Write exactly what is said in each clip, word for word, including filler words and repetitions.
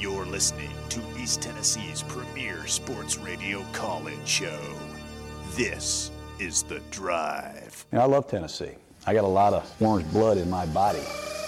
You're listening to East Tennessee's premier sports radio call-in show. This is The Drive. You know, I love Tennessee. I got a lot of orange blood in my body.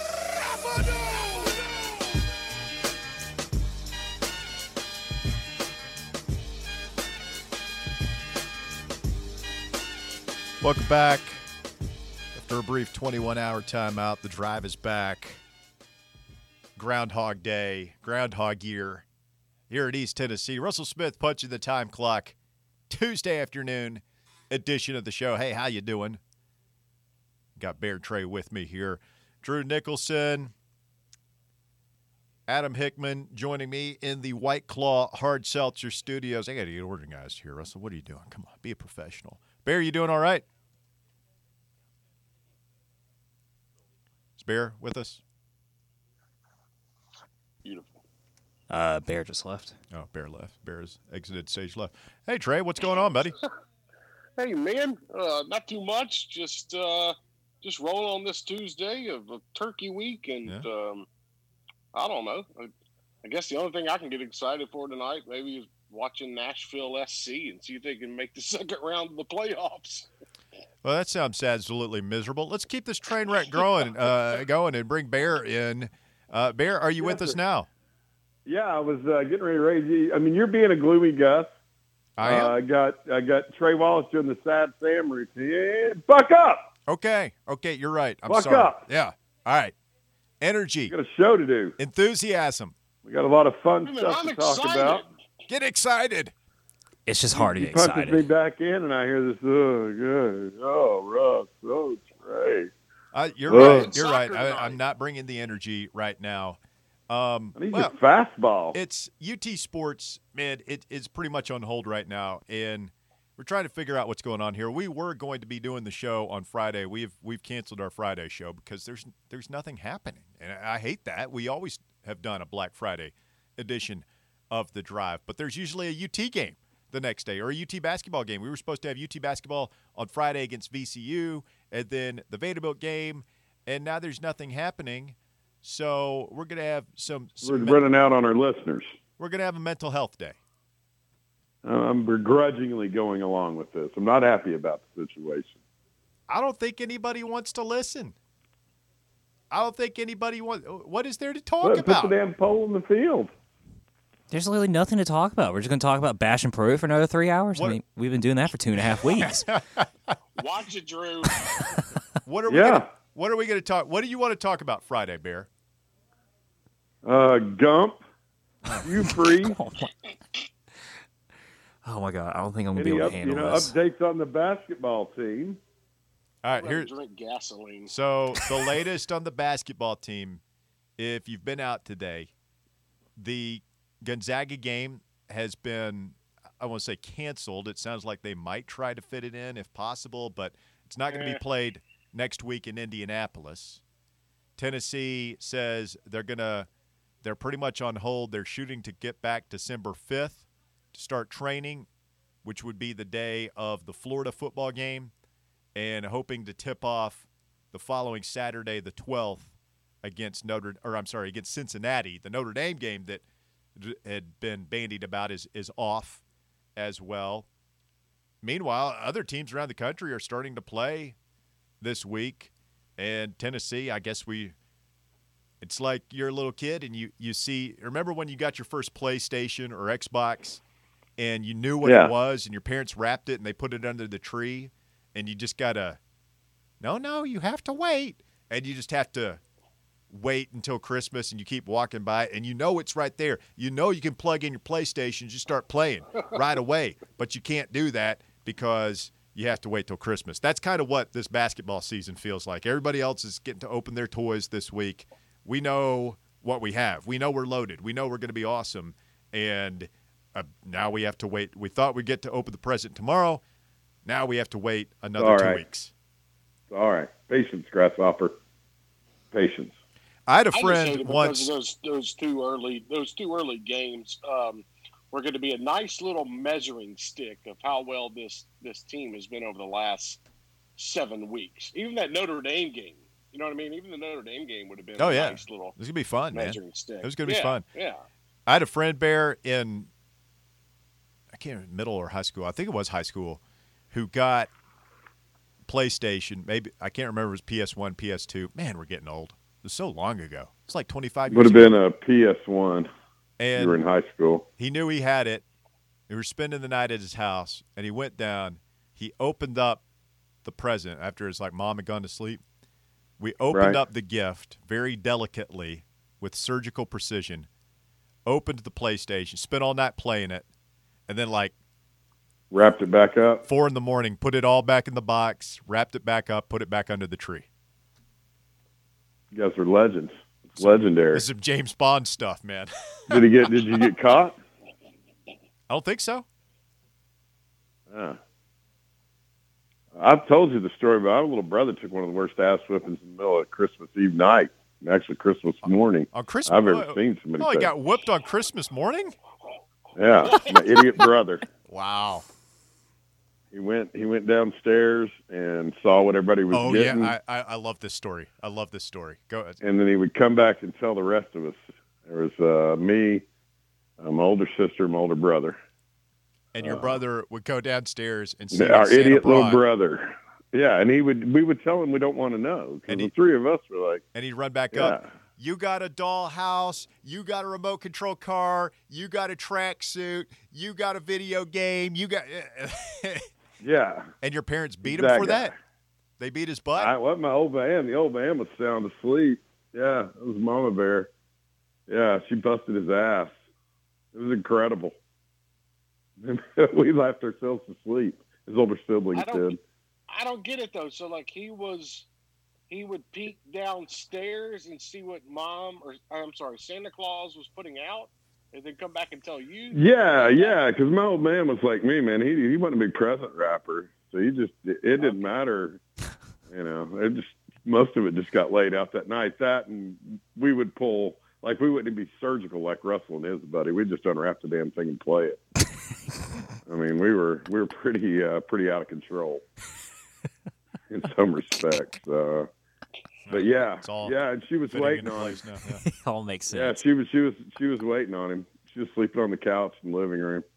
Welcome back. After a brief twenty-one hour timeout, The Drive is back. Groundhog Day, Groundhog Year here at East Tennessee. Russell Smith punching the time clock. Tuesday afternoon edition of the show. Hey, how you doing? Got Bear Trey with me here. Drew Nicholson, Adam Hickman joining me in the White Claw Hard Seltzer Studios. I got to get organized here, Russell. What are you doing? Come on, be a professional. Bear, you doing all right? Is Bear with us? Beautiful. Uh, Bear just left. Oh, Bear left. Bear's exited stage left. Hey, Trey, what's going on, buddy? Hey, man. Uh, not too much. Just uh, just rolling on this Tuesday of, of Turkey Week, and Yeah. um, I don't know. I, I guess the only thing I can get excited for tonight maybe is watching Nashville S C and see if they can make the second round of the playoffs. Well, that sounds absolutely miserable. Let's keep this train wreck growing, uh, going and bring Bear in. Uh, Bear, are you Yes, with us sir. now? Yeah, I was uh, getting ready to raise you. I mean, you're being a gloomy Gus. I am? Uh, I got I got Trey Wallace doing the sad Sam routine. Buck up! Okay. Okay, you're right. I'm Buck sorry. up. Yeah. All right. Energy, We got a show to do. enthusiasm. We got a lot of fun Man, stuff I'm to talk excited. about. Get excited. It's just hard to He get punches me excited. back in, and I hear this. Oh, good. Oh, Russ. Oh, Trey. Uh, you're Whoa. right. You're right. Soccer I, tonight. I'm not bringing the energy right now. Um, I need well, your fastball. it's U T Sports, man. It, it's pretty much on hold right now, and we're trying to figure out what's going on here. We were going to be doing the show on Friday. We've we've canceled our Friday show because there's there's nothing happening, and I hate that. We always have done a Black Friday edition of The Drive, but there's usually a U T game the next day or a U T basketball game. We were supposed to have U T basketball on Friday against V C U, and then the Vanderbilt game, and now there's nothing happening. So we're gonna have some. We're some running out on our listeners. we're gonna have a mental health day. I'm begrudgingly going along with this. I'm not happy about the situation. I don't think anybody wants to listen. I don't think anybody wants. What is there to talk Put, put about? the damn pole in the field. There's literally nothing to talk about. We're just going to talk about Bash and Peru for another three hours. What- I mean, we've been doing that for two and a half weeks. Watch it, Drew. What are we? Yeah. Gonna, what are we going to talk? What do you want to talk about Friday, Bear? Uh, Gump, you free. oh, my. oh, my God. I don't think I'm going to Any be able up, to you handle know, this. updates on the basketball team. All right, I'm here. gonna drink gasoline. So the latest on the basketball team. If you've been out today, the Gonzaga game has been, I won't say canceled. It sounds like they might try to fit it in if possible, but it's not going to Eh. be played next week in Indianapolis. Tennessee says they're going to they're pretty much on hold. They're shooting to get back December fifth to start training, which would be the day of the Florida football game, and hoping to tip off the following Saturday, the twelfth, against Notre or I'm sorry, against Cincinnati. The Notre Dame game that d- had been bandied about is is off as well. Meanwhile, other teams around the country are starting to play this week, and Tennessee, I guess we it's like you're a little kid and you you see remember when you got your first PlayStation or Xbox and you knew what Yeah. it was and your parents wrapped it and they put it under the tree and you just got to no, no, you have to wait. And you just have to wait until Christmas and you keep walking by and you know it's right there. You know you can plug in your PlayStation, you start playing right away. But you can't do that because you have to wait till Christmas. That's kind of what this basketball season feels like. Everybody else is getting to open their toys this week. We know what we have. We know we're loaded. We know we're going to be awesome. And uh, now we have to wait. We thought we'd get to open the present tomorrow. Now we have to wait another All two right. weeks. All right. Patience, Grasshopper. Patience. I had a I just hate friend it because once. of those those two early those two early games um, were going to be a nice little measuring stick of how well this this team has been over the last seven weeks. Even that Notre Dame game, you know what I mean? Even the Notre Dame game would have been Oh, a yeah. nice little This is going to be fun, man. measuring stick. It was gonna be Yeah, fun. Yeah. I had a friend, Bear, in I can't remember, middle or high school. I think it was high school, who got PlayStation. Maybe I can't remember if it was P S one, P S two. Man, we're getting old. It was so long ago. It's like twenty-five years Would have ago. been a P S one. And you were in high school. He knew he had it. We were spending the night at his house, and he went down. He opened up the present after his like mom had gone to sleep. We opened Right. up the gift very delicately with surgical precision, opened the PlayStation, spent all night playing it, and then like Wrapped it back up. four in the morning, put it all back in the box, wrapped it back up, put it back under the tree. You guys are legends. It's legendary. This is some James Bond stuff, man. Did he get? Did you get caught? I don't think so. Yeah. I've told you the story about our little brother took one of the worst ass whippings in the middle of Christmas Eve night, and actually Christmas morning. On Christmas, I've ever seen somebody. Oh, he take. got whooped on Christmas morning? Yeah, my idiot brother. Wow. He went. He went downstairs and saw what everybody was Oh, getting. yeah. I, I, I love this story. I love this story. Go ahead. And then he would come back and tell the rest of us. There was uh, me, uh, my older sister, my older brother. And your Uh, brother would go downstairs and see Our Santa idiot little brought, brother. Yeah, and he would. We would tell him we don't want to know And because he- the three of us were like, and he'd run back yeah. up. You got a doll house. You got a remote control car. You got a tracksuit. You got a video game. You got, Yeah. and your parents beat That him for guy. that. They beat his butt. I, what my old man? The old man was sound asleep. Yeah, it was Mama Bear. Yeah, she busted his ass. It was incredible. We laughed ourselves to sleep. His older siblings I don't- did. I don't get it though. So like he was, he would peek downstairs and see what mom or I'm sorry, Santa Claus was putting out, and then come back and tell you. Yeah, yeah, because my old man was like me, man. He he wasn't a big present wrapper, so he just it, it didn't matter. You know, it just most of it just got laid out that night. That and we would pull like we wouldn't be surgical like Russell and his buddy. We'd just unwrap the damn thing and play it. I mean, we were we were pretty uh, pretty out of control in some respects. Uh, but yeah, It's all yeah, and she was fitting waiting into on him. place now. Yeah. All makes Yeah, sense. she was she was she was waiting on him. She was sleeping on the couch in the living room.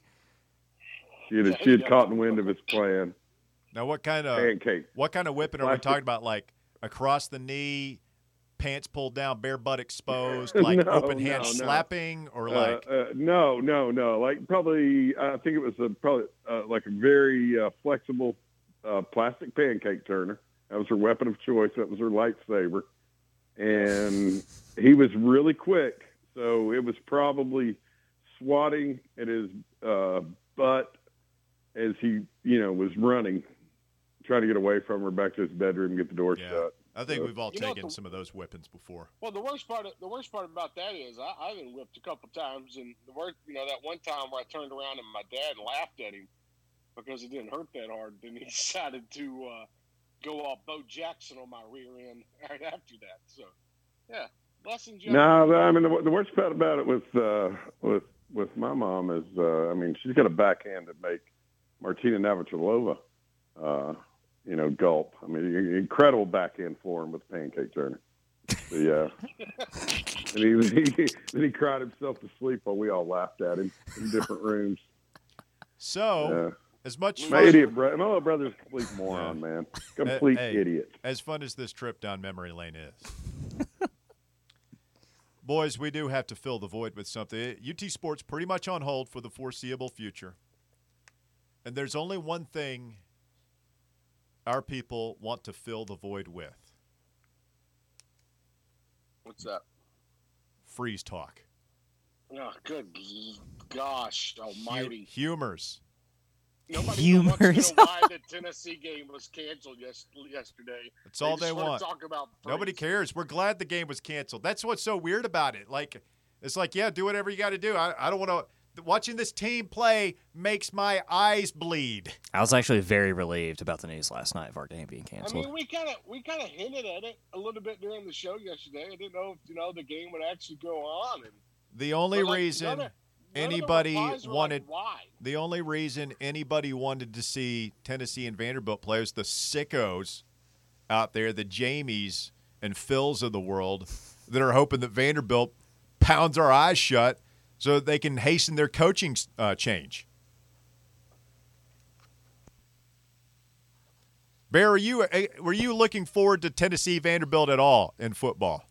She had she had caught wind of his plan. Now, what kind of Pancake. what kind of whipping are we Plastic. talking about? Like across the knee, pants pulled down, bare butt exposed, like No, open hand no, no. slapping, or Uh, like uh, no, no, no. Like probably, I think it was a, probably uh, like a very uh, flexible uh, plastic pancake turner. That was her weapon of choice. That was her lightsaber, and he was really quick. So it was probably swatting at his uh, butt as he, you know, was running, trying to get away from her back to his bedroom, get the door Yeah. shut. I think we've all You know, taken the- some of those whippings before. Well, the worst part, of, the worst part about that is I, I've been whipped a couple times, and the worst, you know, that one time where I turned around and my dad laughed at him because it didn't hurt that hard. Then he decided to uh, go off Bo Jackson on my rear end right after that. So, yeah, lessons. you have No, to- but, I mean the, the worst part about it with uh, with with my mom is, uh, I mean, she's got a backhand that make Martina Navratilova, uh, you know, gulp. I mean, incredible backhand form with pancake turner. So, yeah, and he, he then he cried himself to sleep while we all laughed at him in different rooms. So, Yeah. as much My fun, idiot brother, my little brother's a complete moron, man. Complete hey. idiot. as fun as this trip down memory lane is, boys, we do have to fill the void with something. U T Sports pretty much on hold for the foreseeable future, and there's only one thing our people want to fill the void with: What's that? freeze talk. Oh, good gosh almighty. Humors. Nobody even wants to Humors. know why the Tennessee game was canceled yes, yesterday. That's all just they wanna want. Talk about Nobody freeze. cares. We're glad the game was canceled. That's what's so weird about it. Like, it's like, yeah, do whatever you got to do. I, I don't want to. Watching this team play makes my eyes bleed. I was actually very relieved about the news last night of our game being I canceled. mean, we kind of we kind of hinted at it a little bit during the show yesterday. I didn't know if you know the game would actually go on. And, The only but, like, reason none of- none of the anybody replies were wanted like, why. the only reason anybody wanted to see Tennessee and Vanderbilt play was the sickos out there, the Jamies and Phils of the world that are hoping that Vanderbilt pounds our eyes shut so they can hasten their coaching uh, change. Bear, are you were you looking forward to Tennessee Vanderbilt at all in football?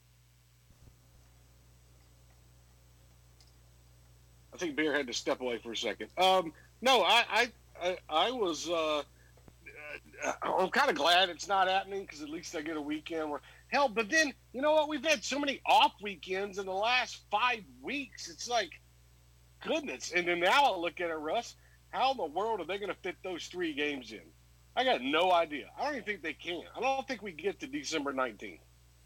I think Bear had to step away for a second. Um, no, I I, I, I was uh, I'm kind of glad it's not happening because at least I get a weekend where hell. But then you know what? We've had so many off weekends in the last five weeks. It's like goodness. And then now I look at it, Russ. How in the world are they going to fit those three games in? I got no idea. I don't even think they can. I don't think we get to December nineteenth.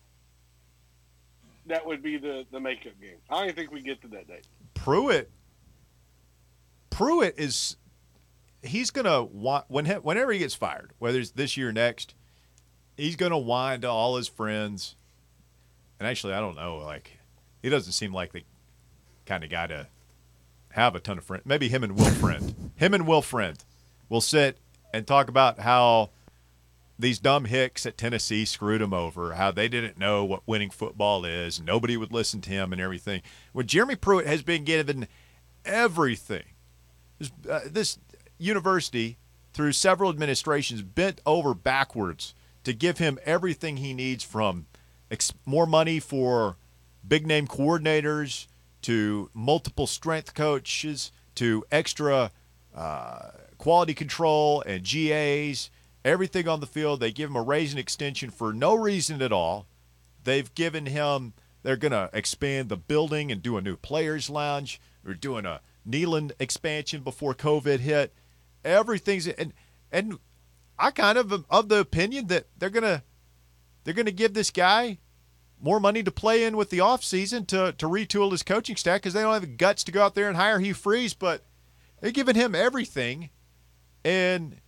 That would be the, the makeup game. I don't even think we get to that date. Pruitt, Pruitt is he's gonna want when whenever he gets fired, whether it's this year or next, he's gonna whine to all his friends. And actually, I don't know. Like, he doesn't seem like the kind of guy to have a ton of friends. Maybe him and Will Friend, him and Will Friend, will sit and talk about how these dumb hicks at Tennessee screwed him over, how they didn't know what winning football is, nobody would listen to him and everything. When Jeremy Pruitt has been given everything, this, uh, this university, through several administrations, bent over backwards to give him everything he needs, from ex- more money for big-name coordinators to multiple strength coaches to extra uh, quality control and G As, everything on the field. They give him a raise and extension for no reason at all. They've given him, they're going to expand the building and do a new players lounge. We're doing a Neyland expansion before COVID hit. Everything's, and and I kind of am of the opinion that they're going to they're going to give this guy more money to play in with the offseason to, to retool his coaching staff, because they don't have the guts to go out there and hire Hugh Freeze, but they're giving him everything. And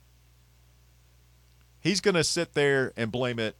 he's going to sit there and blame it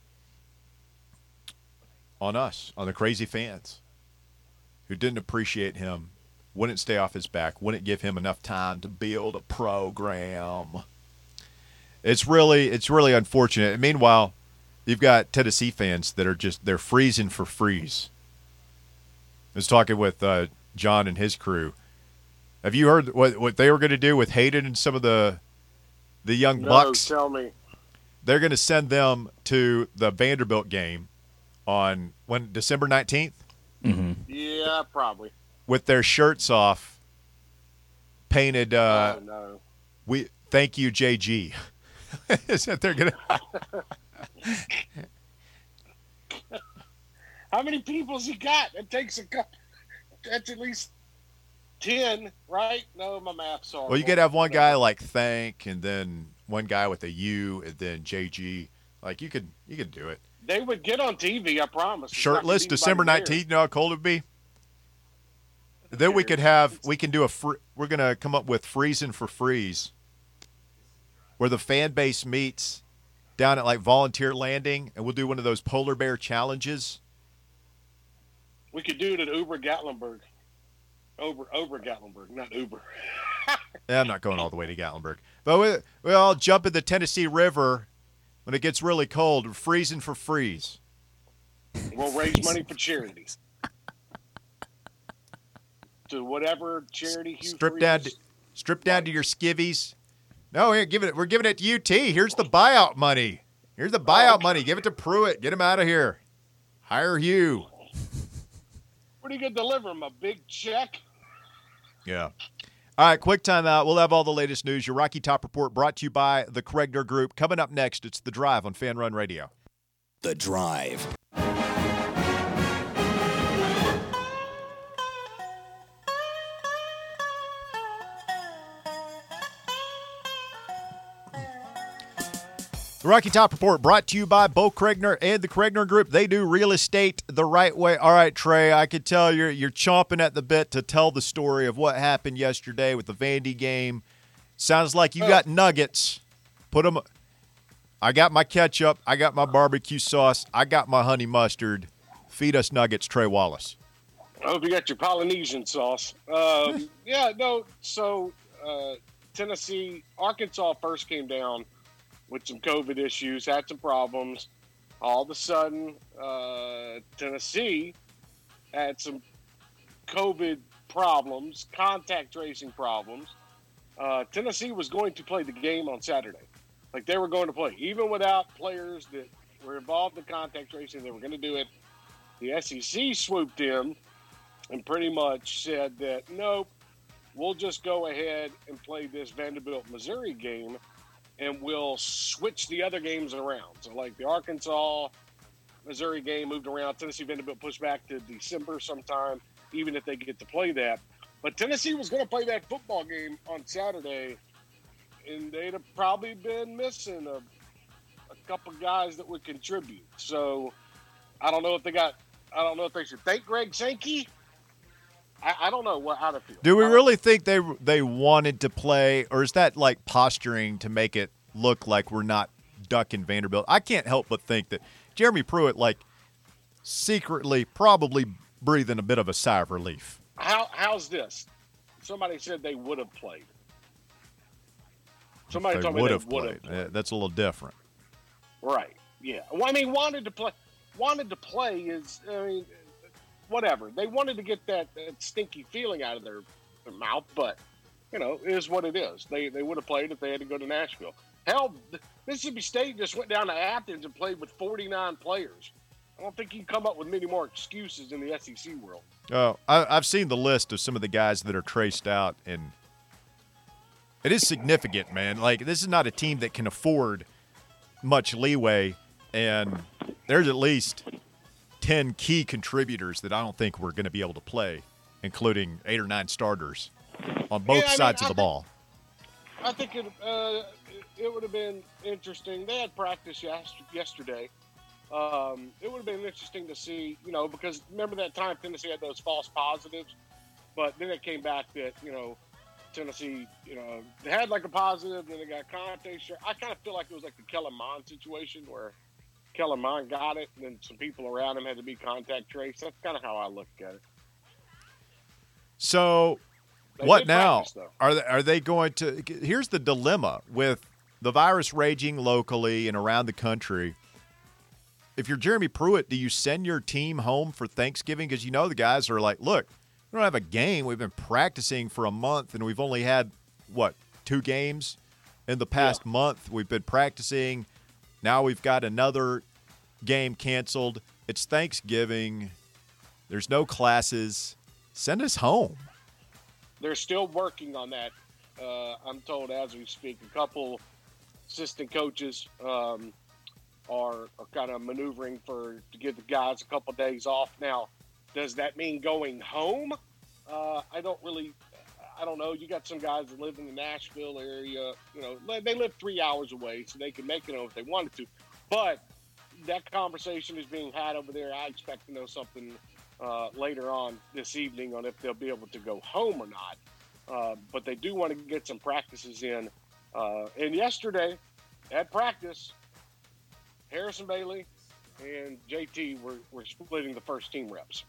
on us, on the crazy fans who didn't appreciate him, wouldn't stay off his back, wouldn't give him enough time to build a program. It's really, it's really unfortunate. And meanwhile, you've got Tennessee fans that are just, they're freezing for freeze. I was talking with uh, John and his crew. Have you heard what what they were going to do with Hayden and some of the the young no, Bucks? Tell me. They're going to send them to the Vanderbilt game on when December nineteenth. Mm-hmm. Yeah, probably. With their shirts off, painted. Uh, oh, no. We thank you, J G. Is that they're going to? How many people's he got? It takes a couple. That's at least ten, right? No, my math's horrible. Well, you could have one guy like thank, and then one guy with a U, and then J G. Like you could, you could do it. They would get on T V, I promise. It's Shirtless, not gonna be December anybody nineteenth. You know how cold it would be. Then we could have, we can do a, fr- we're going to come up with freezing for freeze, where the fan base meets down at like Volunteer Landing, and we'll do one of those polar bear challenges. We could do it at Uber Gatlinburg. Over, over Gatlinburg, not Uber. Yeah, I'm not going all the way to Gatlinburg. But we, we all jump in the Tennessee River when it gets really cold, freezing for freeze. We'll raise money for charity. To whatever charity Hugh Strip down, to, strip down to your skivvies. No, here, give it. We're giving it to U T. Here's the buyout money. Here's the buyout Oh. money. Give it to Pruitt. Get him out of here. Hire Hugh. What are you going to deliver him? A big check? Yeah. All right, quick timeout. We'll have all the latest news. Your Rocky Top Report brought to you by the Kregner Group. Coming up next, it's The Drive on Fan Run Radio. The Drive. The Rocky Top Report brought to you by Bo Kregner and the Kregner Group. They do real estate the right way. All right, Trey, I could tell you're you're chomping at the bit to tell the story of what happened yesterday with the Vandy game. Sounds like you got nuggets. Put them. I got my ketchup. I got my barbecue sauce. I got my honey mustard. Feed us nuggets, Trey Wallace. I hope you got your Polynesian sauce. Um, yeah, no. So uh, Tennessee, Arkansas first came down with some COVID issues, had some problems. All of a sudden, uh, Tennessee had some COVID problems, contact tracing problems, uh, Tennessee was going to play the game on Saturday. Like, they were going to play. Even without players that were involved in contact tracing, they were going to do it. The S E C swooped in and pretty much said that, nope, we'll just go ahead and play this Vanderbilt, Missouri game, and we'll switch the other games around. So, like, the Arkansas, Missouri game moved around. Tennessee, Vanderbilt pushed back to December sometime, even if they get to play that. But Tennessee was going to play that football game on Saturday, and they'd have probably been missing a, a couple guys that would contribute. So I don't know if they got – I don't know if they should thank Greg Sankey. I, I don't know what, how to feel. Do we really think they they wanted to play, or is that like posturing to make it look like we're not ducking Vanderbilt? I can't help but think that Jeremy Pruitt, like, secretly probably breathing a bit of a sigh of relief. How How's this? Somebody said they would have played. Somebody They told me would they have would played. have played. Yeah, that's a little different. Right. Yeah. Well, I mean, wanted to play. Wanted to play is, I mean, whatever. They wanted to get that, that stinky feeling out of their, their mouth, but, you know, it is what it is. They they would have played if they had to go to Nashville. Hell, Mississippi State just went down to Athens and played with forty-nine players. I don't think you can come up with many more excuses in the S E C world. Oh, I, I've seen the list of some of the guys that are traced out, and it is significant, man. Like, this is not a team that can afford much leeway, and there's at least ten key contributors that I don't think we're going to be able to play, including eight or nine starters on both Yeah, I mean, sides I of the think- ball. I think it uh, it would have been interesting. They had practice yes, yesterday. Um, it would have been interesting to see, you know, because remember that time Tennessee had those false positives, but then it came back that, you know, Tennessee, you know, they had like a positive, then they got contact. I kind of feel like it was like the Kellen Mond situation where Kellen Mond got it, and then some people around him had to be contact traced. That's kind of how I look at it. So, They what did now? practice, though. Are they, are they going to – here's the dilemma with the virus raging locally and around the country. If you're Jeremy Pruitt, do you send your team home for Thanksgiving? Because you know the guys are like, look, we don't have a game. We've been practicing for a month, and we've only had, what, two games in the past Yeah. month. We've been practicing. Now we've got another game canceled. It's Thanksgiving. There's no classes. Send us home. They're still working on that. Uh, I'm told as we speak, a couple assistant coaches um, are, are kind of maneuvering for to give the guys a couple days off. Now, does that mean going home? Uh, I don't really. I don't know. You got some guys that live in the Nashville area. You know, they live three hours away, so they can make it home if they wanted to. But that conversation is being had over there. I expect to know something uh, later on this evening on if they'll be able to go home or not. Uh, but they do want to get some practices in. Uh, and yesterday, at practice, Harrison Bailey and J T were, were splitting the first team reps.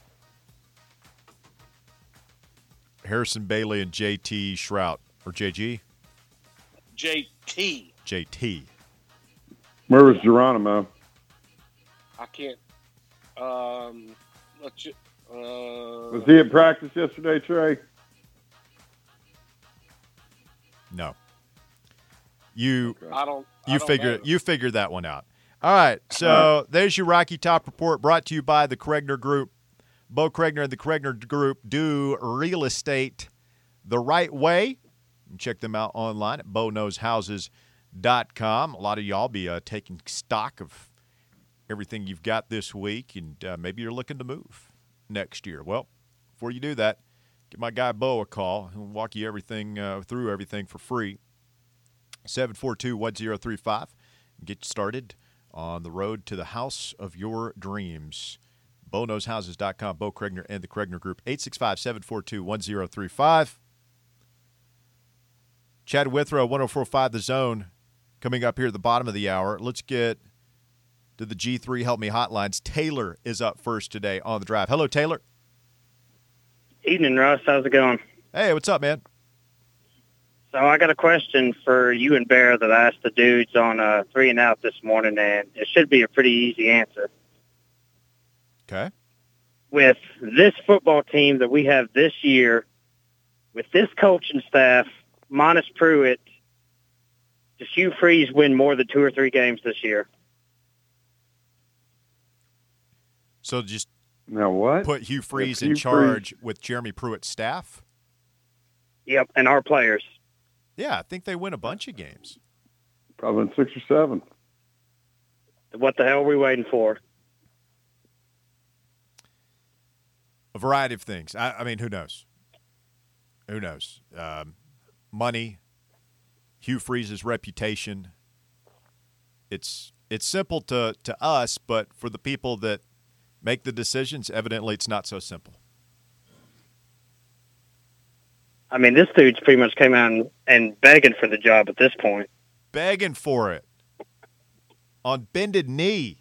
Harrison Bailey and J T Shrout, or J G? J T. J T. Where was Geronimo? I can't. Um, let's. ju- Uh, Was he at practice yesterday, Trey? No. You I don't. I you don't figure know. you figured that one out. All right. So there's your Rocky Top Report brought to you by the Kregner Group. Bo Kregner and the Kregner Group do real estate the right way. You can check them out online at bo knows houses dot com. A lot of y'all be uh, taking stock of everything you've got this week, and uh, maybe you're looking to move next year. Well, before you do that, give my guy Bo a call. He'll walk you everything uh, through everything for free. seven four two, one zero three five. Get you started on the road to the house of your dreams. bo knows houses dot com, Bo Kregner and the Kregner Group, eight six five, seven four two, one zero three five. Chad Withrow, one oh four point five The Zone, coming up here at the bottom of the hour. Let's get to the G three Help Me hotlines. Taylor is up first today on the drive. Hello, Taylor. Evening, Russ. How's it going? Hey, what's up, man? So I got a question for you and Bear that I asked the dudes on uh, three and out this morning, and it should be a pretty easy answer. Okay. with this football team that we have this year, with this coaching staff, minus Pruitt, does Hugh Freeze win more than two or three games this year? So just Now what? put Hugh Freeze If in Hugh charge with Jeremy Pruitt's staff? Yep, and our players. Yeah, I think they win a bunch of games. Probably in six or seven. What the hell are we waiting for? A variety of things. I, I mean, who knows? Who knows? Um, money, Hugh Freeze's reputation. It's it's simple to, to us, but for the people that make the decisions, evidently it's not so simple. I mean, this dude's pretty much came out and, and begging for the job at this point. Begging for it. On bended knee.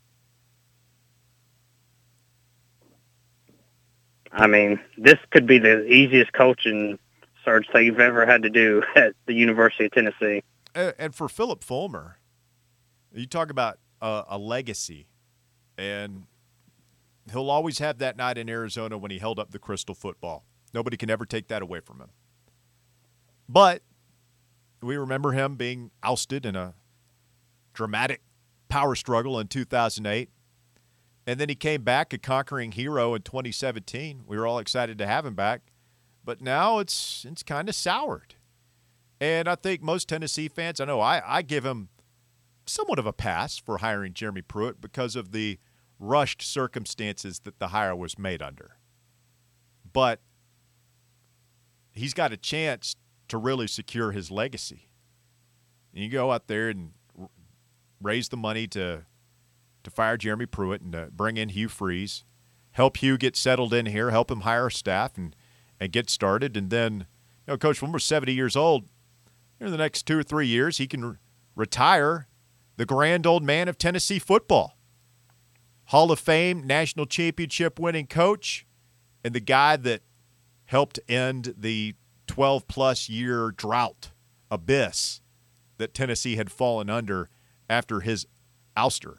I mean, this could be the easiest coaching search that you've ever had to do at the University of Tennessee. And for Philip Fulmer, you talk about a, a legacy, and he'll always have that night in Arizona when he held up the crystal football. Nobody can ever take that away from him. But we remember him being ousted in a dramatic power struggle in two thousand eight. And then he came back a conquering hero in twenty seventeen. We were all excited to have him back. But now it's it's kind of soured. And I think most Tennessee fans, I know I, I give him somewhat of a pass for hiring Jeremy Pruitt because of the rushed circumstances that the hire was made under. But he's got a chance to really secure his legacy. And you go out there and raise the money to to fire Jeremy Pruitt and to bring in Hugh Freeze, help Hugh get settled in here, help him hire staff and, and get started. And then, you know, Coach, when we're seventy years old, in the next two or three years, he can re- retire the grand old man of Tennessee football. Hall of Fame, national championship winning coach, and the guy that helped end the twelve-plus year drought abyss that Tennessee had fallen under after his ouster.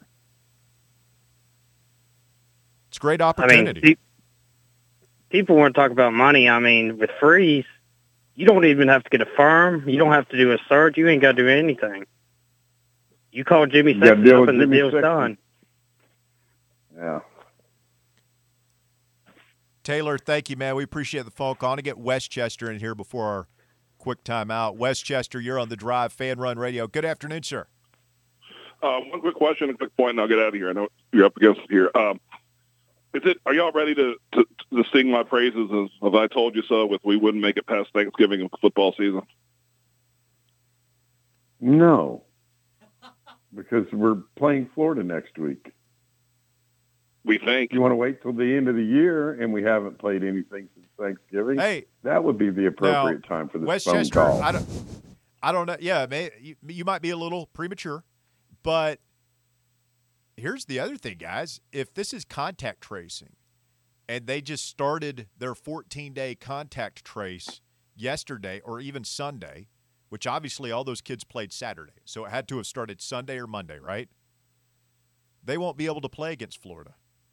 It's a great opportunity. I mean, people want to talk about money. I mean, with Freeze, you don't even have to get a firm. You don't have to do a search. You ain't got to do anything. You call Jimmy Sexton up and the deal's Sexton. done. Yeah. Taylor, thank you, man. We appreciate the phone call. I want to get Westchester in here before our quick timeout. Westchester, you're on the Drive, Fan Run Radio. Good afternoon, sir. Uh, one quick question, a quick point, and I'll get out of here. I know you're up against it here. Um, is it? Are y'all ready to, to, to sing my praises as, as I told you so with we wouldn't make it past Thanksgiving and football season? No, because we're playing Florida next week. We think. You want to wait till the end of the year, and we haven't played anything since Thanksgiving? Hey, that would be the appropriate now, time for this Westchester, phone call. I don't, I don't know. Yeah, may, you, you might be a little premature, but here's the other thing, guys. If this is contact tracing, and they just started their fourteen-day contact trace yesterday or even Sunday, which obviously all those kids played Saturday, so it had to have started Sunday or Monday, right? They won't be able to play against Florida.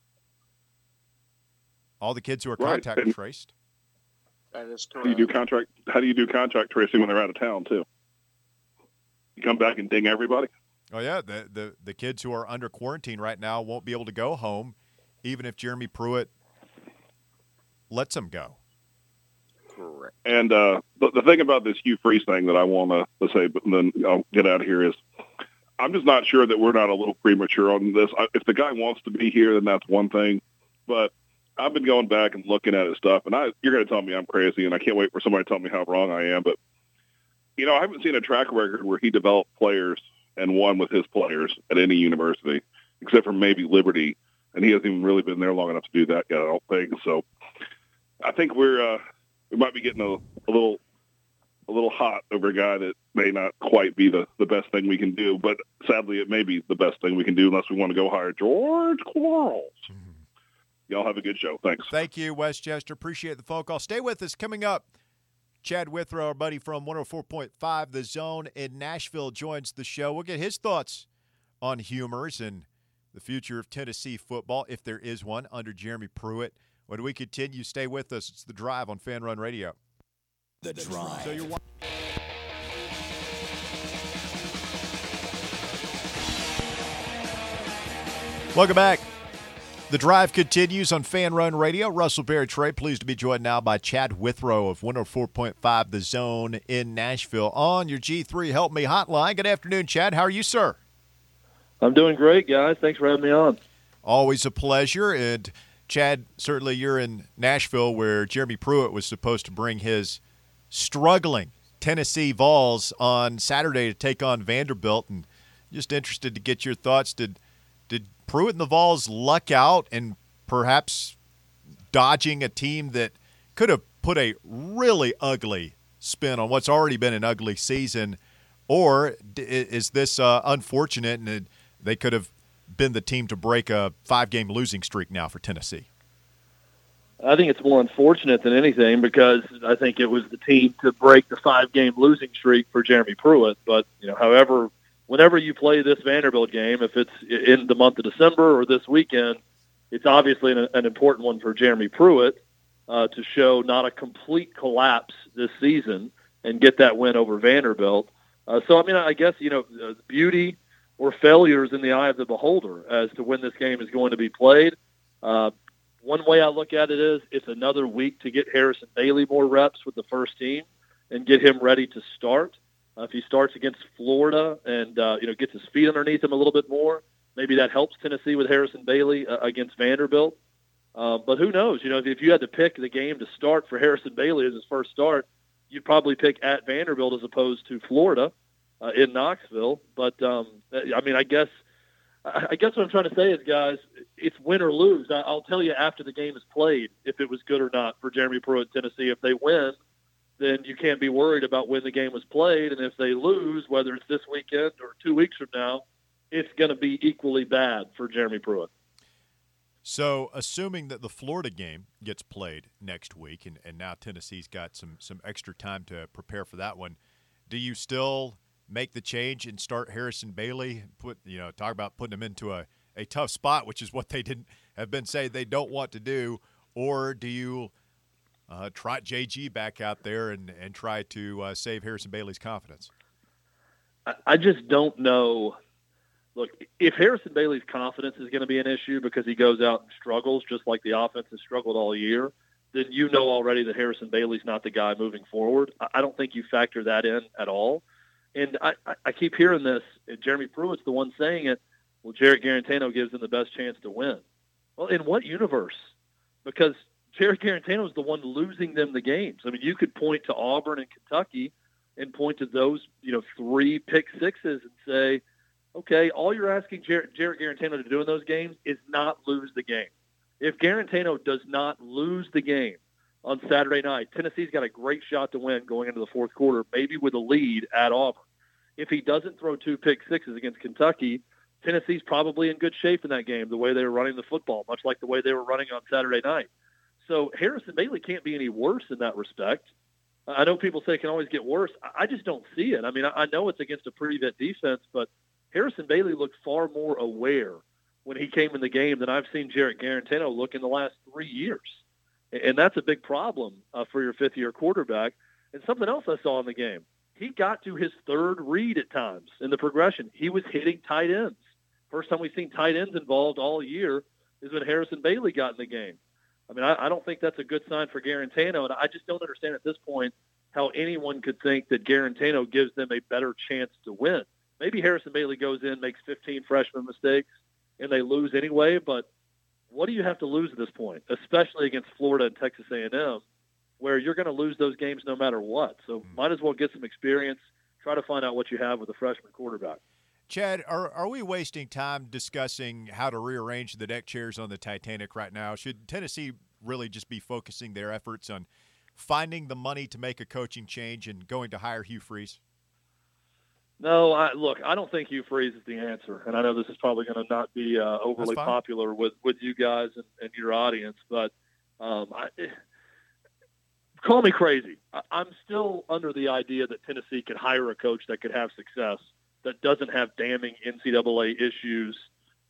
All the kids who are right. contact and traced. That is How correct. do you do contract? How do you do contract tracing when they're out of town too? You come back and ding everybody. Oh yeah, the the the kids who are under quarantine right now won't be able to go home, even if Jeremy Pruitt lets them go. Correct. And uh, the, the thing about this Hugh Freeze thing that I want to say, but then I'll get out of here is, I'm just not sure that we're not a little premature on this. I, if the guy wants to be here, then that's one thing. But I've been going back and looking at his stuff, and I you're going to tell me I'm crazy, and I can't wait for somebody to tell me how wrong I am. But you know, I haven't seen a track record where he developed players and won with his players at any university, except for maybe Liberty, and he hasn't even really been there long enough to do that yet, I don't think. So I think we're uh, we might be getting a, a little a little hot over a guy that may not quite be the, the best thing we can do, but sadly it may be the best thing we can do unless we want to go hire George Quarles. Mm-hmm. Y'all have a good show. Thanks. Thank you, Westchester. Appreciate the phone call. Stay with us. Coming up, Chad Withrow, our buddy from one oh four point five The Zone in Nashville, joins the show. We'll get his thoughts on humors and the future of Tennessee football, if there is one, under Jeremy Pruitt. When we continue, stay with us. It's The Drive on Fan Run Radio. The Drive. So you're Welcome back. The Drive continues on Fan Run Radio. Russell Barry Trey, pleased to be joined now by Chad Withrow of one oh four point five The Zone in Nashville on your G three Help Me hotline. Good afternoon, Chad. How are you, sir? I'm doing great, guys. Thanks for having me on. Always a pleasure. And, Chad, certainly you're in Nashville where Jeremy Pruitt was supposed to bring his struggling Tennessee Vols on Saturday to take on Vanderbilt. And just interested to get your thoughts. Did Did Pruitt and the Vols luck out and perhaps dodging a team that could have put a really ugly spin on what's already been an ugly season? Or is this uh, unfortunate and they could have been the team to break a five-game losing streak now for Tennessee? I think it's more unfortunate than anything because I think it was the team to break the five-game losing streak for Jeremy Pruitt. But, you know, however – whenever you play this Vanderbilt game, if it's in the month of December or this weekend, it's obviously an, an important one for Jeremy Pruitt uh, to show not a complete collapse this season and get that win over Vanderbilt. Uh, so, I mean, I guess, you know, uh, beauty or failure is in the eye of the beholder as to when this game is going to be played. Uh, one way I look at it is it's another week to get Harrison Bailey more reps with the first team and get him ready to start. Uh, if he starts against Florida and, uh, you know, gets his feet underneath him a little bit more, maybe that helps Tennessee with Harrison Bailey uh, against Vanderbilt. Uh, but who knows? You know, if, if you had to pick the game to start for Harrison Bailey as his first start, you'd probably pick at Vanderbilt as opposed to Florida uh, in Knoxville. But, um, I mean, I guess I guess what I'm trying to say is, guys, it's win or lose. I, I'll tell you after the game is played if it was good or not for Jeremy Pruitt, Tennessee. If they win, then you can't be worried about when the game was played. And if they lose, whether it's this weekend or two weeks from now, it's going to be equally bad for Jeremy Pruitt. So assuming that the Florida game gets played next week, and, and now Tennessee's got some, some extra time to prepare for that one, do you still make the change and start Harrison Bailey? Put you know, talk about putting him into a, a tough spot, which is what they didn't have been saying they don't want to do, or do you – Uh, trot J G back out there and, and try to uh, save Harrison Bailey's confidence? I, I just don't know. Look, if Harrison Bailey's confidence is going to be an issue because he goes out and struggles just like the offense has struggled all year, then you know already that Harrison Bailey's not the guy moving forward. I, I don't think you factor that in at all. And I, I, I keep hearing this. Jeremy Pruitt's the one saying it. Well, Jarrett Garantano gives them the best chance to win. Well, in what universe? Because Jarrett Garantano is the one losing them the games. I mean, you could point to Auburn and Kentucky and point to those, you know, three pick sixes and say, okay, all you're asking Jarrett, Jarrett Garantano to do in those games is not lose the game. If Garantano does not lose the game on Saturday night, Tennessee's got a great shot to win going into the fourth quarter, maybe with a lead at Auburn. If he doesn't throw two pick sixes against Kentucky, Tennessee's probably in good shape in that game, the way they were running the football, much like the way they were running on Saturday night. So Harrison Bailey can't be any worse in that respect. I know people say it can always get worse. I just don't see it. I mean, I know it's against a pretty vet defense, but Harrison Bailey looked far more aware when he came in the game than I've seen Jarrett Garantano look in the last three years. And that's a big problem uh, for your fifth-year quarterback. And something else I saw in the game, he got to his third read at times in the progression. He was hitting tight ends. First time we've seen tight ends involved all year is when Harrison Bailey got in the game. I mean, I, I don't think that's a good sign for Garantano, and I just don't understand at this point how anyone could think that Garantano gives them a better chance to win. Maybe Harrison Bailey goes in, makes fifteen freshman mistakes, and they lose anyway, but what do you have to lose at this point, especially against Florida and Texas A and M, where you're going to lose those games no matter what? So might as well get some experience, try to find out what you have with a freshman quarterback. Chad, are are we wasting time discussing how to rearrange the deck chairs on the Titanic right now? Should Tennessee really just be focusing their efforts on finding the money to make a coaching change and going to hire Hugh Freeze? No, I, look, I don't think Hugh Freeze is the answer, and I know this is probably going to not be uh, overly popular with, with you guys and, and your audience, but um, I, call me crazy. I, I'm still under the idea that Tennessee could hire a coach that could have success, that doesn't have damning N C double A issues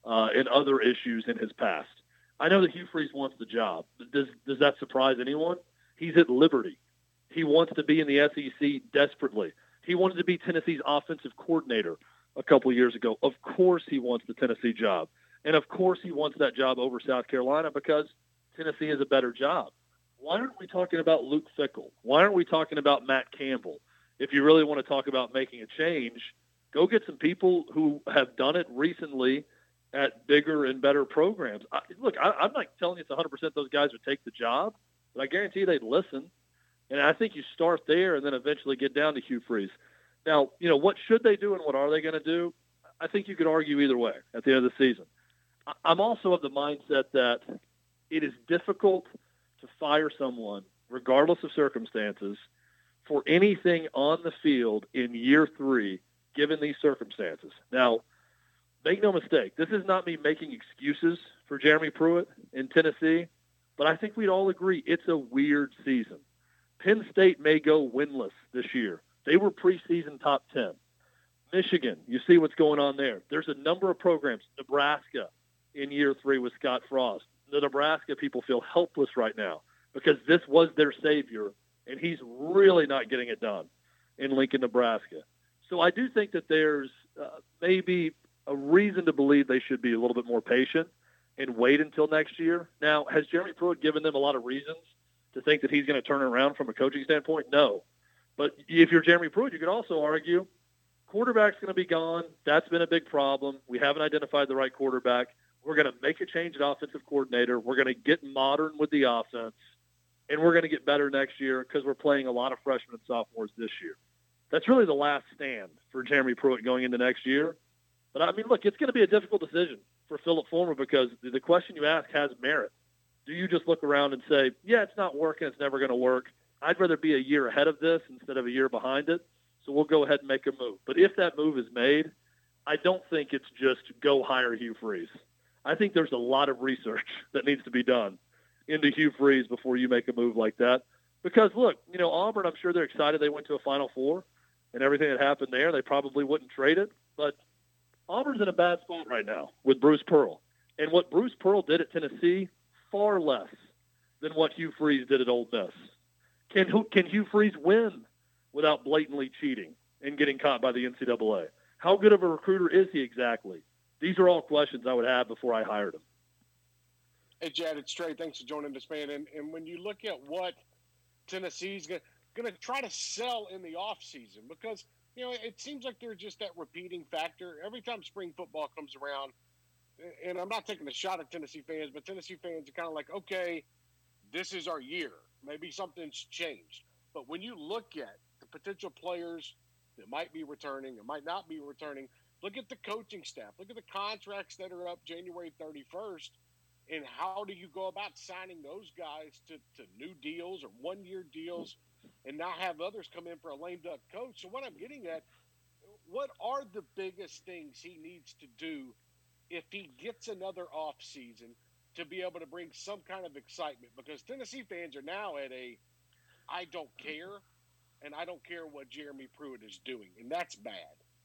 uh, and other issues in his past. I know that Hugh Freeze wants the job. Does does that surprise anyone? He's at Liberty. He wants to be in the S E C desperately. He wanted to be Tennessee's offensive coordinator a couple years ago. Of course he wants the Tennessee job. And of course he wants that job over South Carolina because Tennessee is a better job. Why aren't we talking about Luke Fickell? Why aren't we talking about Matt Campbell? If you really want to talk about making a change, go get some people who have done it recently at bigger and better programs. I, look, I, I'm not telling you it's one hundred percent those guys would take the job, but I guarantee you they'd listen. And I think you start there and then eventually get down to Hugh Freeze. Now, you know, what should they do and what are they going to do? I think you could argue either way at the end of the season. I'm also of the mindset that it is difficult to fire someone, regardless of circumstances, for anything on the field in year three, given these circumstances. Now, make no mistake, this is not me making excuses for Jeremy Pruitt in Tennessee, but I think we'd all agree it's a weird season. Penn State may go winless this year. They were preseason top ten. Michigan, you see what's going on there. There's a number of programs. Nebraska in year three with Scott Frost. The Nebraska people feel helpless right now because this was their savior, and he's really not getting it done in Lincoln, Nebraska. So I do think that there's uh, maybe a reason to believe they should be a little bit more patient and wait until next year. Now, has Jeremy Pruitt given them a lot of reasons to think that he's going to turn it around from a coaching standpoint? No. But if you're Jeremy Pruitt, you could also argue quarterback's going to be gone. That's been a big problem. We haven't identified the right quarterback. We're going to make a change at offensive coordinator. We're going to get modern with the offense, and we're going to get better next year because we're playing a lot of freshmen and sophomores this year. That's really the last stand for Jeremy Pruitt going into next year. But, I mean, look, it's going to be a difficult decision for Philip Fulmer because the question you ask has merit. Do you just look around and say, yeah, it's not working, it's never going to work? I'd rather be a year ahead of this instead of a year behind it, so we'll go ahead and make a move. But if that move is made, I don't think it's just go hire Hugh Freeze. I think there's a lot of research that needs to be done into Hugh Freeze before you make a move like that. Because, look, you know, Auburn, I'm sure they're excited they went to a Final Four and everything that happened there. They probably wouldn't trade it. But Auburn's in a bad spot right now with Bruce Pearl. And what Bruce Pearl did at Tennessee, far less than what Hugh Freeze did at Ole Miss. Can, can Hugh Freeze win without blatantly cheating and getting caught by the N C double A? How good of a recruiter is he exactly? These are all questions I would have before I hired him. Hey, Chad, it's Trey. Thanks for joining us, man. And, and when you look at what Tennessee's going to try to sell in the offseason, because, you know, it seems like there's just that repeating factor. Every time spring football comes around, and I'm not taking a shot at Tennessee fans, but Tennessee fans are kind of like, okay, this is our year. Maybe something's changed. But when you look at the potential players that might be returning and might not be returning, look at the coaching staff. Look at the contracts that are up January thirty-first. And how do you go about signing those guys to, to new deals or one-year deals and not have others come in for a lame duck coach? So what I'm getting at, what are the biggest things he needs to do if he gets another offseason to be able to bring some kind of excitement? Because Tennessee fans are now at a I don't care, and I don't care what Jeremy Pruitt is doing, and that's bad.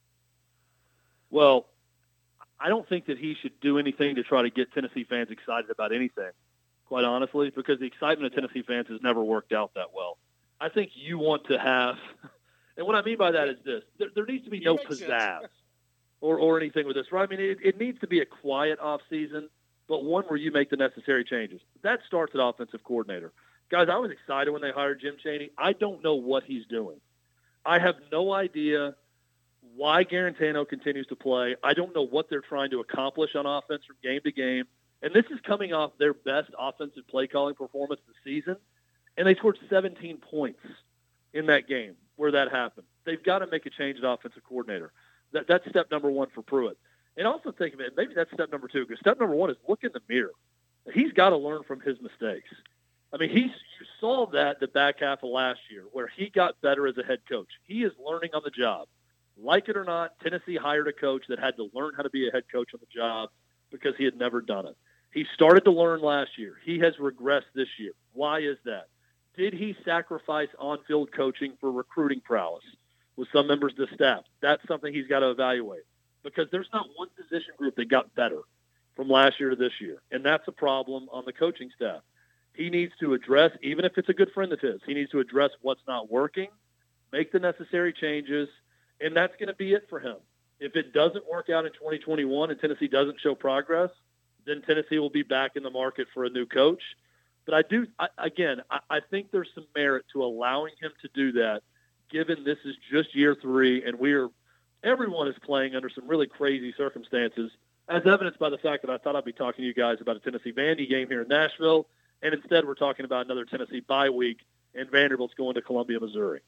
Well, I don't think that he should do anything to try to get Tennessee fans excited about anything, quite honestly, because the excitement of Tennessee fans has never worked out that well. I think you want to have – and what I mean by that is this. There, there needs to be no pizzazz or, or anything with this, right? I mean, it, it needs to be a quiet offseason, but one where you make the necessary changes. That starts at offensive coordinator. Guys, I was excited when they hired Jim Chaney. I don't know what he's doing. I have no idea why Garantano continues to play. I don't know what they're trying to accomplish on offense from game to game. And this is coming off their best offensive play calling performance this season. And they scored seventeen points in that game where that happened. They've got to make a change at offensive coordinator. That, that's step number one for Pruitt. And also think of it, maybe that's step number two, because step number one is look in the mirror. He's got to learn from his mistakes. I mean, he's, you saw that the back half of last year where he got better as a head coach. He is learning on the job. Like it or not, Tennessee hired a coach that had to learn how to be a head coach on the job because he had never done it. He started to learn last year. He has regressed this year. Why is that? Did he sacrifice on-field coaching for recruiting prowess with some members of the staff? That's something he's got to evaluate because there's not one position group that got better from last year to this year, and that's a problem on the coaching staff. He needs to address, even if it's a good friend of his, he needs to address what's not working, make the necessary changes, and that's going to be it for him. If it doesn't work out in twenty twenty-one and Tennessee doesn't show progress, then Tennessee will be back in the market for a new coach. But I do, I, again, I, I think there's some merit to allowing him to do that, given this is just year three and we are, everyone is playing under some really crazy circumstances, as evidenced by the fact that I thought I'd be talking to you guys about a Tennessee Vandy game here in Nashville, and instead we're talking about another Tennessee bye week, and Vanderbilt's going to Columbia, Missouri.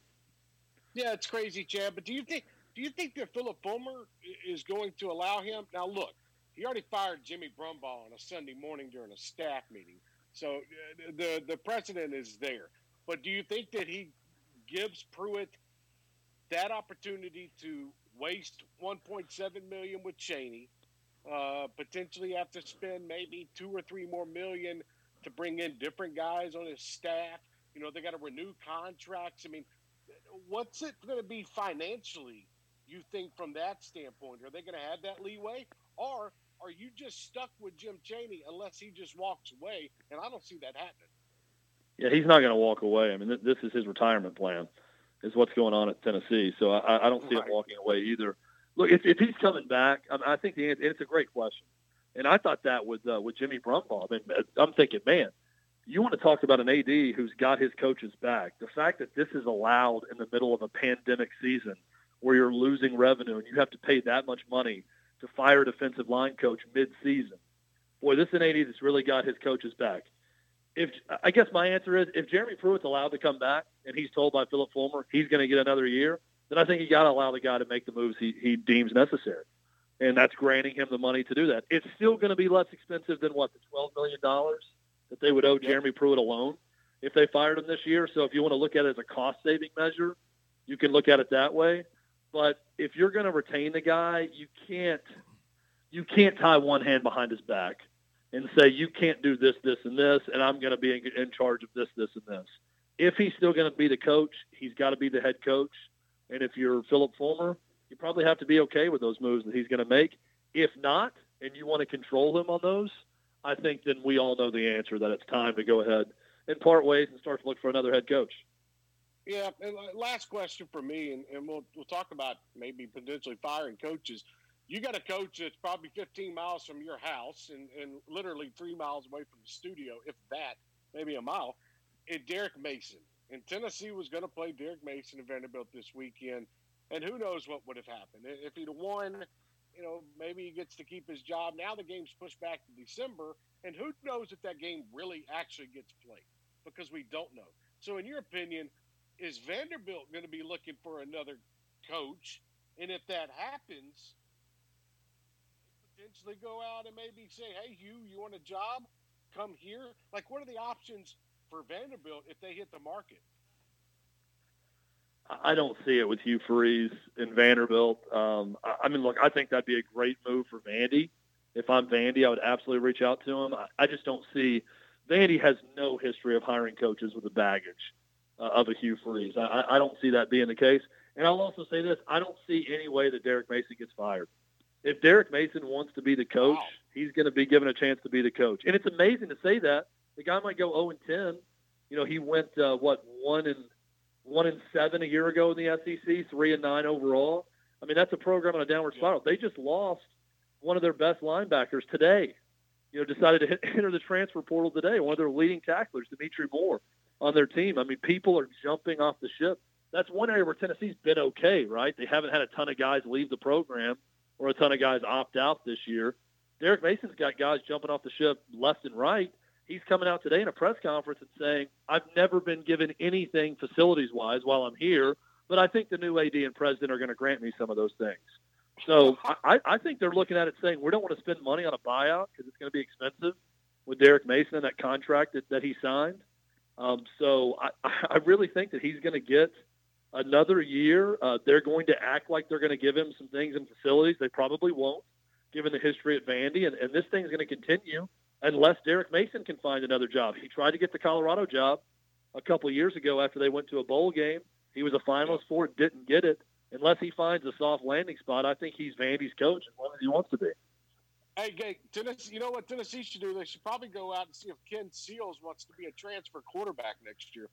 Yeah, it's crazy, Chad. But do you think do you think that Philip Fulmer is going to allow him? Now, look, he already fired Jimmy Brumbaugh on a Sunday morning during a staff meeting, so uh, the the precedent is there. But do you think that he gives Pruitt that opportunity to waste one point seven million dollars with Chaney, uh, potentially have to spend maybe two or three more million to bring in different guys on his staff? You know, they got to renew contracts. I mean, what's it going to be financially, you think, from that standpoint? Are they going to have that leeway? Or are you just stuck with Jim Chaney unless he just walks away? And I don't see that happening. Yeah, he's not going to walk away. I mean, th- this is his retirement plan, is what's going on at Tennessee. So I, I don't see right. him walking away either. Look, if, if he's coming back, I, mean, I think the answer, it's a great question. And I thought that with uh, with Jimmy Brumbaugh. I mean, I'm thinking, man, you want to talk about an A D who's got his coaches back. The fact that this is allowed in the middle of a pandemic season where you're losing revenue and you have to pay that much money to fire a defensive line coach mid-season. Boy, this is an A D that's really got his coaches back. If I guess my answer is, if Jeremy Pruitt's allowed to come back and he's told by Philip Fulmer he's going to get another year, then I think you got to allow the guy to make the moves he, he deems necessary. And that's granting him the money to do that. It's still going to be less expensive than, what, the twelve million dollars that they would owe Jeremy Pruitt alone if they fired him this year. So if you want to look at it as a cost-saving measure, you can look at it that way. But if you're going to retain the guy, you can't you can't tie one hand behind his back and say, you can't do this, this, and this, and I'm going to be in, in charge of this, this, and this. If he's still going to be the coach, he's got to be the head coach. And if you're Philip Fulmer, you probably have to be okay with those moves that he's going to make. If not, and you want to control him on those, I think then we all know the answer, that it's time to go ahead and part ways and start to look for another head coach. Yeah, and last question for me, and, and we'll we'll talk about maybe potentially firing coaches. You got a coach that's probably fifteen miles from your house and, and literally three miles away from the studio, if that, maybe a mile, and Derek Mason. And Tennessee was going to play Derek Mason and Vanderbilt this weekend, and who knows what would have happened. If he'd won, you know, maybe he gets to keep his job. Now the game's pushed back to December, and who knows if that game really actually gets played, because we don't know. So in your opinion, is Vanderbilt going to be looking for another coach? And if that happens, potentially go out and maybe say, hey, Hugh, you want a job? Come here. Like, what are the options for Vanderbilt if they hit the market? I don't see it with Hugh Freeze in Vanderbilt. Um, I mean, look, I think that'd be a great move for Vandy. If I'm Vandy, I would absolutely reach out to him. I, I just don't see – Vandy has no history of hiring coaches with the baggage uh, of a Hugh Freeze. I, I don't see that being the case. And I'll also say this. I don't see any way that Derek Mason gets fired. If Derek Mason wants to be the coach, wow. he's going to be given a chance to be the coach. And it's amazing to say that. The guy might go oh and ten. You know, he went, uh, what, one and one and seven a year ago in the S E C, three and nine overall. I mean, that's a program on a downward spiral. They just lost one of their best linebackers today. You know, decided to hit, enter the transfer portal today. One of their leading tacklers, Dimitri Moore, on their team. I mean, people are jumping off the ship. That's one area where Tennessee's been okay, right? They haven't had a ton of guys leave the program or a ton of guys opt out this year. Derek Mason's got guys jumping off the ship left and right. He's coming out today in a press conference and saying, I've never been given anything facilities-wise while I'm here, but I think the new A D and president are going to grant me some of those things. So I, I think they're looking at it saying, we don't want to spend money on a buyout because it's going to be expensive with Derek Mason and that contract that, that he signed. Um, so I, I really think that he's going to get another year. Uh, they're going to act like they're going to give him some things in facilities. They probably won't, given the history at Vandy. And, and this thing's going to continue unless Derek Mason can find another job. He tried to get the Colorado job a couple of years ago after they went to a bowl game. He was a finalist for it, didn't get it. Unless he finds a soft landing spot, I think he's Vandy's coach as long as he wants to be. Hey, hey, Tennessee. You know what Tennessee should do? They should probably go out and see if Ken Seals wants to be a transfer quarterback next year.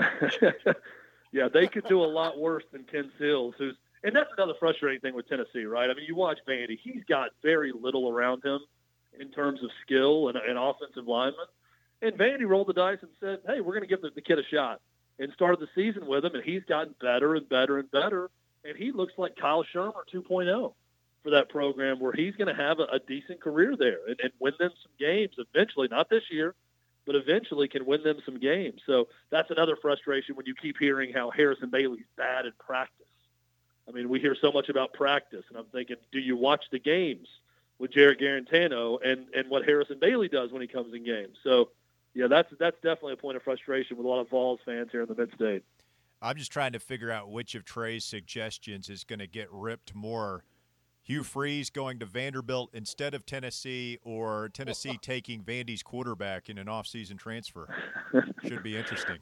Yeah, they could do a lot worse than Ken Seals, who's and that's another frustrating thing with Tennessee, right? I mean, you watch Vandy; he's got very little around him in terms of skill and, and offensive lineman. And Vandy rolled the dice and said, "Hey, we're going to give the, the kid a shot," and started the season with him, and he's gotten better and better and better, and he looks like Kyle Shermer two point oh for that program, where he's going to have a, a decent career there and, and win them some games eventually, not this year, but eventually can win them some games. So that's another frustration when you keep hearing how Harrison Bailey's bad in practice. I mean, we hear so much about practice, and I'm thinking, do you watch the games with Jarrett Garantano and, and what Harrison Bailey does when he comes in games? So, yeah, that's that's definitely a point of frustration with a lot of Vols fans here in the Mid-State. I'm just trying to figure out which of Trey's suggestions is going to get ripped more. Hugh Freeze going to Vanderbilt instead of Tennessee, or Tennessee taking Vandy's quarterback in an off-season transfer. Should be interesting.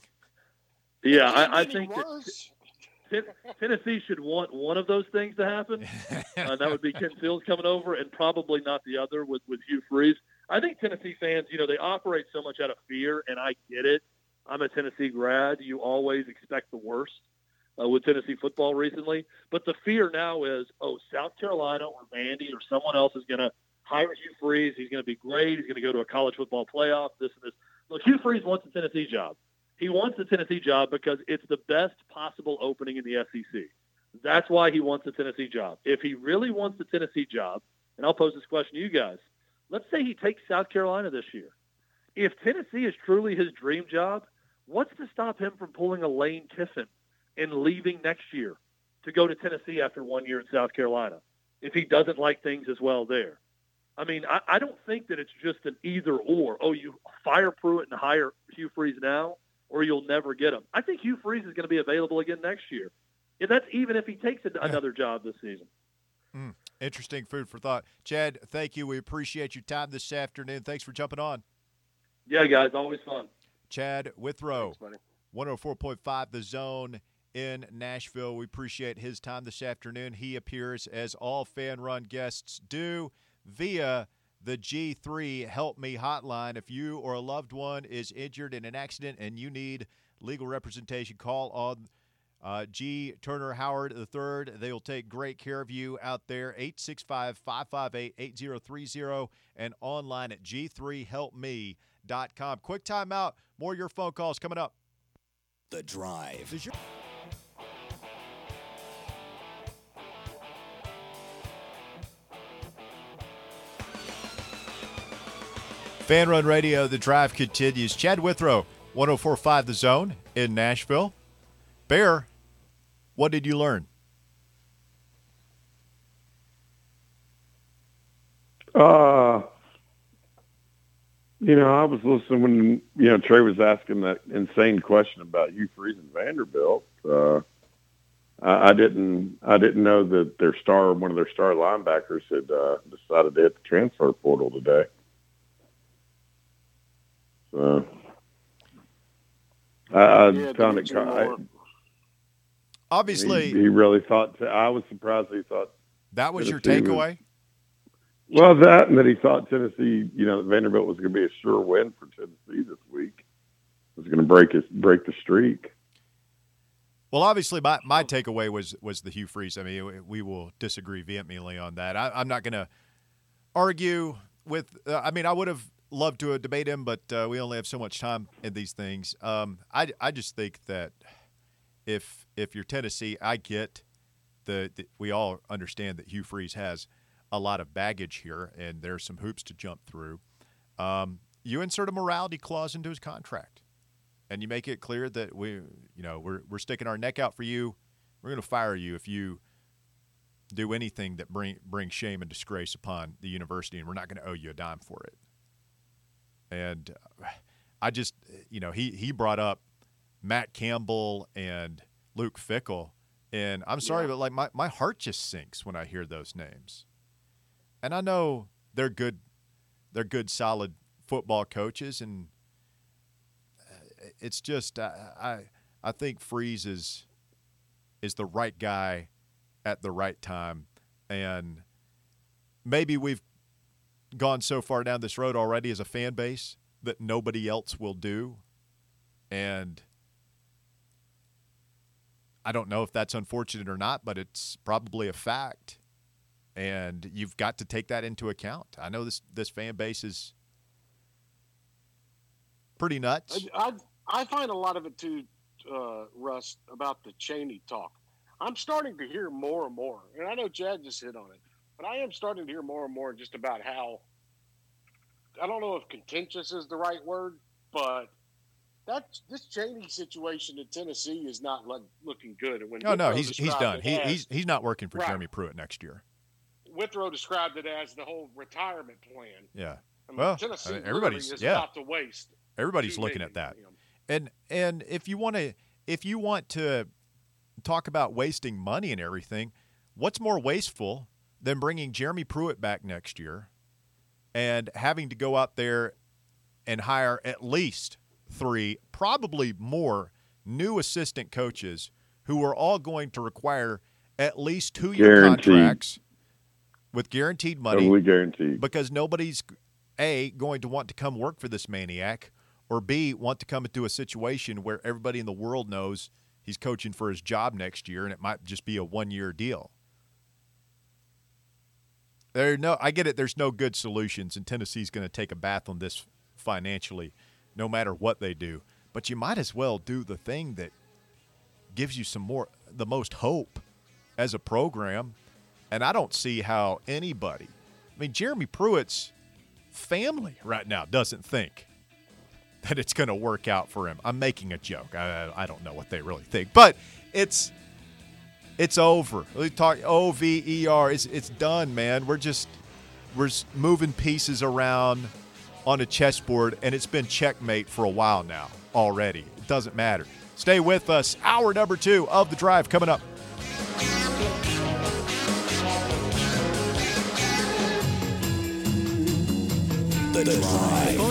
Yeah, I, I think that t- Tennessee should want one of those things to happen. Uh, that would be Ken Seals coming over, and probably not the other with, with Hugh Freeze. I think Tennessee fans, you know, they operate so much out of fear, and I get it. I'm a Tennessee grad. You always expect the worst. Uh, with Tennessee football recently. But the fear now is, oh, South Carolina or Vandy or someone else is going to hire Hugh Freeze. He's going to be great. He's going to go to a college football playoff, this and this. Look, Hugh Freeze wants a Tennessee job. He wants the Tennessee job because it's the best possible opening in the S E C. That's why he wants the Tennessee job. If he really wants the Tennessee job, and I'll pose this question to you guys, let's say he takes South Carolina this year. If Tennessee is truly his dream job, what's to stop him from pulling a Lane Kiffin and leaving next year to go to Tennessee after one year in South Carolina if he doesn't like things as well there? I mean, I, I don't think that it's just an either or. Oh, you fire Pruitt and hire Hugh Freeze now, or you'll never get him. I think Hugh Freeze is going to be available again next year. And that's even if he takes a, another job this season. Mm, interesting food for thought. Chad, thank you. We appreciate your time this afternoon. Thanks for jumping on. Yeah, guys, always fun. Chad Withrow, one oh four point five The Zone in Nashville. We appreciate his time this afternoon. He appears, as all fan-run guests do, via the G three Help Me hotline. If you or a loved one is injured in an accident and you need legal representation, call on uh, G. Turner Howard the third. They will take great care of you out there. eight six five, five five eight, eight zero three zero and online at g three help me dot com. Quick timeout. More of your phone calls coming up. The Drive. Is your- Fan Run Radio, The Drive continues. Chad Withrow, one oh four point five The Zone in Nashville. Bear, what did you learn? Uh, you know, I was listening when, you know, Trey was asking that insane question about Hugh Freeze and Vanderbilt. Uh, I, I didn't, I didn't know that their star, one of their star linebackers had uh, decided to hit the transfer portal today. So, I, I yeah, found it kind of, obviously, he, he really thought, I was surprised he thought that was Tennessee your takeaway. Was, well, that and that he thought Tennessee, you know, Vanderbilt was going to be a sure win for Tennessee this week. It was going to break his break the streak. Well, obviously, my, my takeaway was was the Hugh Freeze. I mean, we will disagree vehemently on that. I, I'm not going to argue with. Uh, I mean, I would have loved to debate him, but uh, we only have so much time in these things. Um, I, I just think that if if you're Tennessee, I get the, the we all understand that Hugh Freeze has a lot of baggage here, and there's some hoops to jump through. Um, you insert a morality clause into his contract, and you make it clear that we, you know, we're we're sticking our neck out for you. We're going to fire you if you do anything that bring brings shame and disgrace upon the university, and we're not going to owe you a dime for it. And I just, you know, he, he brought up Matt Campbell and Luke Fickell, and I'm sorry, yeah. but like my, my heart just sinks when I hear those names. And I know they're good, they're good, solid football coaches, and it's just I I, I think Freeze is is the right guy at the right time, and maybe we've gone so far down this road already as a fan base that nobody else will do. And I don't know if that's unfortunate or not, but it's probably a fact. And you've got to take that into account. I know this this fan base is pretty nuts. I, I, I find a lot of it too, uh, Russ, about the Chaney talk. I'm starting to hear more and more, and I know Chad just hit on it, but I am starting to hear more and more just about how, I don't know if contentious is the right word, but that's this Chaney situation in Tennessee is not look, looking good. And when oh, no, Withrow he's he's done. He, as, he's he's not working for right. Jeremy Pruitt next year. Withrow described it as the whole retirement plan. Yeah. I mean, well, Tennessee I mean, everybody's is yeah. about to waste. Everybody's looking at that. And and if you want to if you want to talk about wasting money and everything, what's more wasteful than bringing Jeremy Pruitt back next year and having to go out there and hire at least three, probably more, new assistant coaches who are all going to require at least two-year contracts with guaranteed money. Totally guaranteed. Because nobody's, A, going to want to come work for this maniac, or B, want to come into a situation where everybody in the world knows he's coaching for his job next year and it might just be a one-year deal. There no, I get it. There's no good solutions, and Tennessee's going to take a bath on this financially no matter what they do. But you might as well do the thing that gives you some more, the most hope as a program. And I don't see how anybody, I mean, Jeremy Pruitt's family right now doesn't think that it's going to work out for him. I'm making a joke. I, I don't know what they really think, but it's it's over. We talk O V E R. It's it's done, man. We're just we're moving pieces around on a chessboard, and it's been checkmate for a while now already. It doesn't matter. Stay with us. Hour number two of The Drive coming up. The Drive.